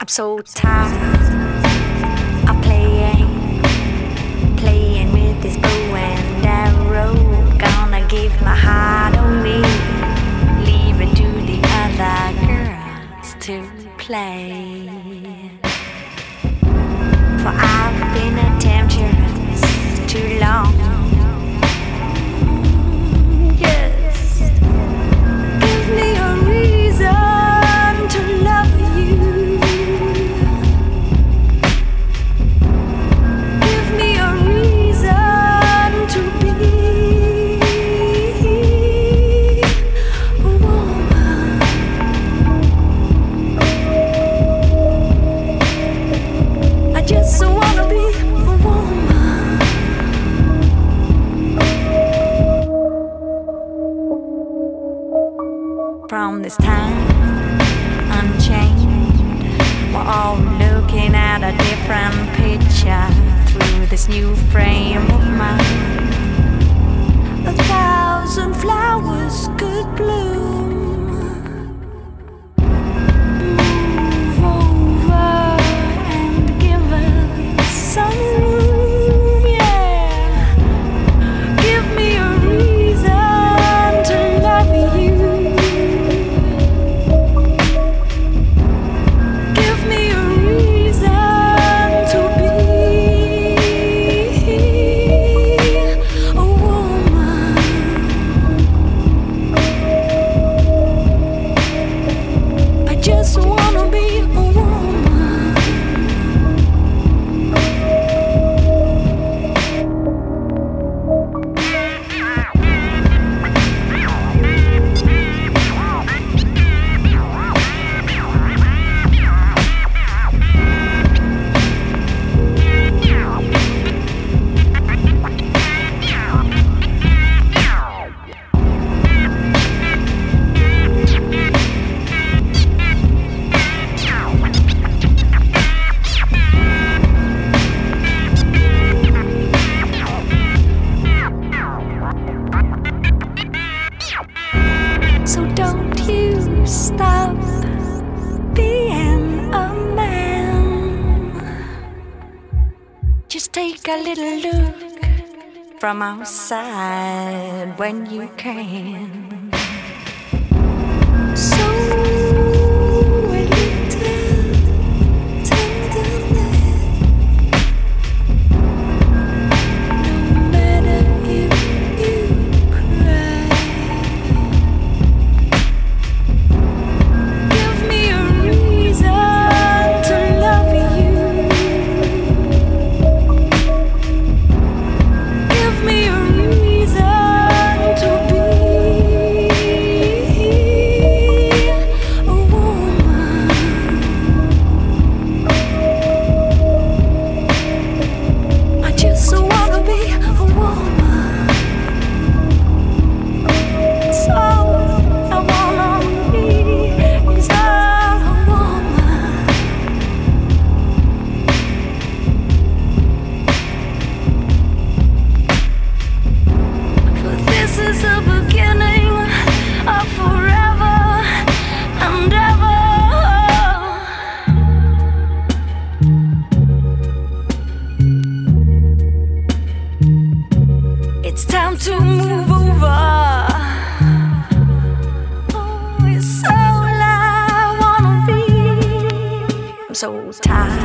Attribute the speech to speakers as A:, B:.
A: so tired of playing with this bow and arrow. Gonna give my heart away, leave it to the other girls to play. For I've been a temptress too long. Yes, give me a reason to love you. Give me a reason to be a woman. I just wanna be a woman. From this time unchained, we're all looking at a different picture through this new frame of mine. 1,000 flowers could bloom. Move over and give us some room, yeah. Give me a reason to love you. Give me a reason to be a woman. I just wanna be a woman. So don't you stop being a man. Just take a little look from outside when you can. So a little tenderness. No matter if you cry. Give me a reason to love you. Give me a reason to be a woman. I just wanna be a woman. So I wanna be is a woman. For this is the beginning of forever and ever. It's time to move over. Oh, it's all I wanna be. I'm so tired